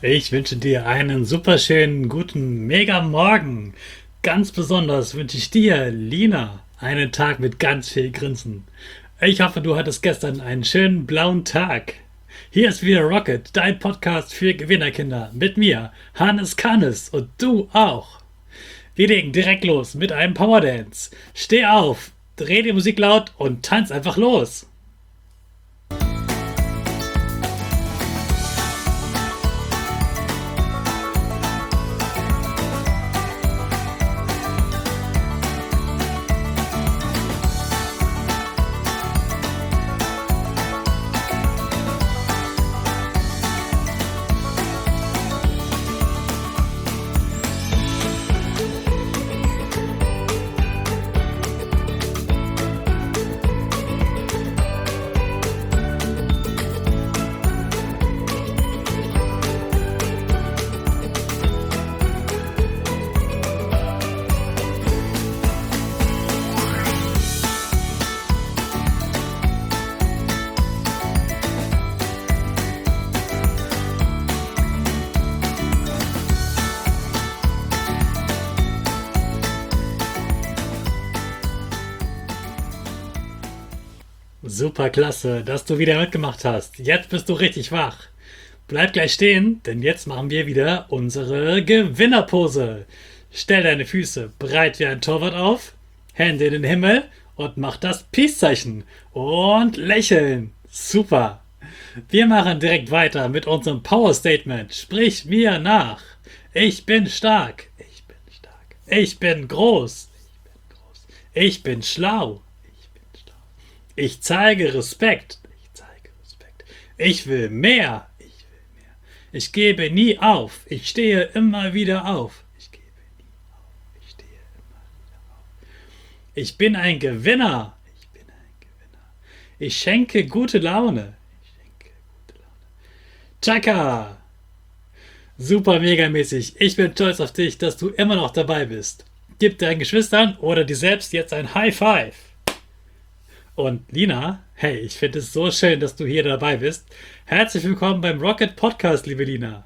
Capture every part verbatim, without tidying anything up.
Ich wünsche dir einen superschönen, guten Mega-Morgen. Ganz besonders wünsche ich dir, Lina, einen Tag mit ganz viel Grinsen. Ich hoffe, du hattest gestern einen schönen blauen Tag. Hier ist wieder Rocket, dein Podcast für Gewinnerkinder. Mit mir, Hannes Kannes und du auch. Wir legen direkt los mit einem Powerdance. Steh auf, dreh die Musik laut und tanz einfach los. Super klasse, dass du wieder mitgemacht hast. Jetzt bist du richtig wach. Bleib gleich stehen, denn jetzt machen wir wieder unsere Gewinnerpose. Stell deine Füße breit wie ein Torwart auf, Hände in den Himmel und mach das Peace-Zeichen. Und lächeln. Super. Wir machen direkt weiter mit unserem Power-Statement. Sprich mir nach. Ich bin stark. Ich bin stark. Ich bin groß. Ich bin groß. Ich bin schlau. Ich zeige Respekt. Ich zeige Respekt. Ich will mehr. Ich will mehr. Ich gebe nie auf. Ich stehe immer wieder auf. Ich gebe nie auf. Ich stehe immer wieder auf. Ich bin ein Gewinner. Ich bin ein Gewinner. Ich schenke gute Laune. Ich schenke gute Laune. Chaka! Super megamäßig. Ich bin stolz auf dich, dass du immer noch dabei bist. Gib deinen Geschwistern oder dir selbst jetzt ein High Five. Und Lina, hey, ich finde es so schön, dass du hier dabei bist. Herzlich willkommen beim Rocket Podcast, liebe Lina.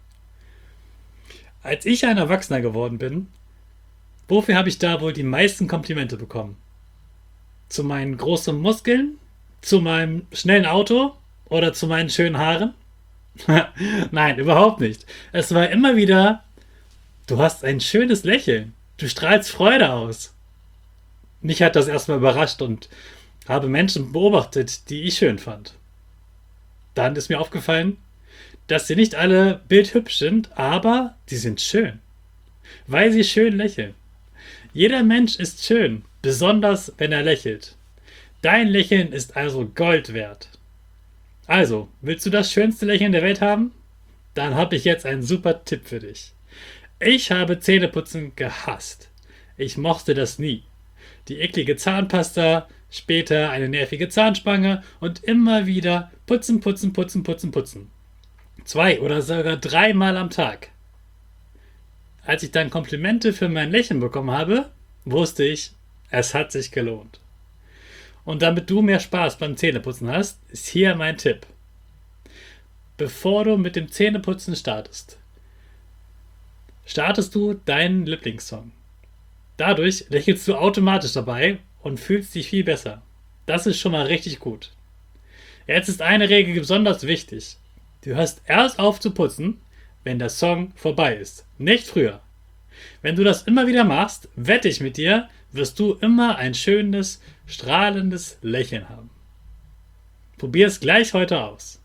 Als ich ein Erwachsener geworden bin, wofür habe ich da wohl die meisten Komplimente bekommen? Zu meinen großen Muskeln? Zu meinem schnellen Auto? Oder zu meinen schönen Haaren? Nein, überhaupt nicht. Es war immer wieder, du hast ein schönes Lächeln. Du strahlst Freude aus. Mich hat das erstmal überrascht und habe Menschen beobachtet, die ich schön fand. Dann ist mir aufgefallen, dass sie nicht alle bildhübsch sind, aber sie sind schön, weil sie schön lächeln. Jeder Mensch ist schön, besonders wenn er lächelt. Dein Lächeln ist also Gold wert. Also, willst du das schönste Lächeln der Welt haben? Dann habe ich jetzt einen super Tipp für dich. Ich habe Zähneputzen gehasst. Ich mochte das nie. Die eklige Zahnpasta, später eine nervige Zahnspange und immer wieder putzen, putzen, putzen, putzen, putzen. Zwei oder sogar dreimal am Tag. Als ich dann Komplimente für mein Lächeln bekommen habe, wusste ich, es hat sich gelohnt. Und damit du mehr Spaß beim Zähneputzen hast, ist hier mein Tipp. Bevor du mit dem Zähneputzen startest, startest du deinen Lieblingssong. Dadurch lächelst du automatisch dabei und fühlst dich viel besser. Das ist schon mal richtig gut. Jetzt ist eine Regel besonders wichtig. Du hörst erst auf zu putzen, wenn der Song vorbei ist, nicht früher. Wenn du das immer wieder machst, wette ich mit dir, wirst du immer ein schönes, strahlendes Lächeln haben. Probier es gleich heute aus.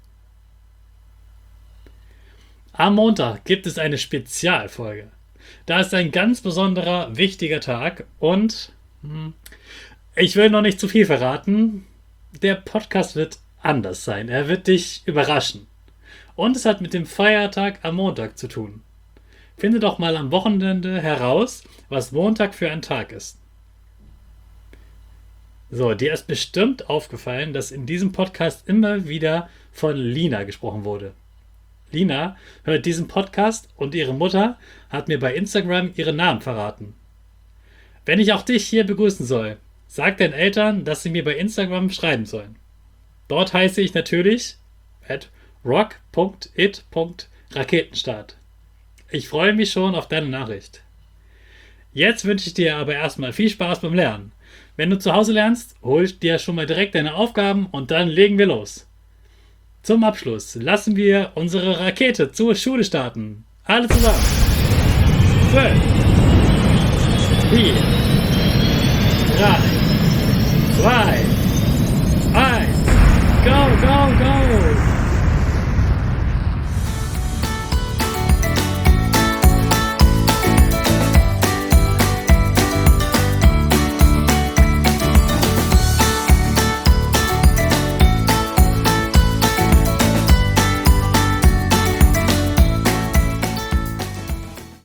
Am Montag gibt es eine Spezialfolge. Da ist ein ganz besonderer, wichtiger Tag und hm, ich will noch nicht zu viel verraten. Der Podcast wird anders sein. Er wird dich überraschen. Und es hat mit dem Feiertag am Montag zu tun. Finde doch mal am Wochenende heraus, was Montag für ein Tag ist. So, dir ist bestimmt aufgefallen, dass in diesem Podcast immer wieder von Lina gesprochen wurde. Lina hört diesen Podcast und ihre Mutter hat mir bei Instagram ihren Namen verraten. Wenn ich auch dich hier begrüßen soll, sag deinen Eltern, dass sie mir bei Instagram schreiben sollen. Dort heiße ich natürlich at rock punkt it punkt Raketenstart. Ich freue mich schon auf deine Nachricht. Jetzt wünsche ich dir aber erstmal viel Spaß beim Lernen. Wenn du zu Hause lernst, hol dir schon mal direkt deine Aufgaben und dann legen wir los. Zum Abschluss lassen wir unsere Rakete zur Schule starten. Alle zusammen. fünf, vier, drei, zwei,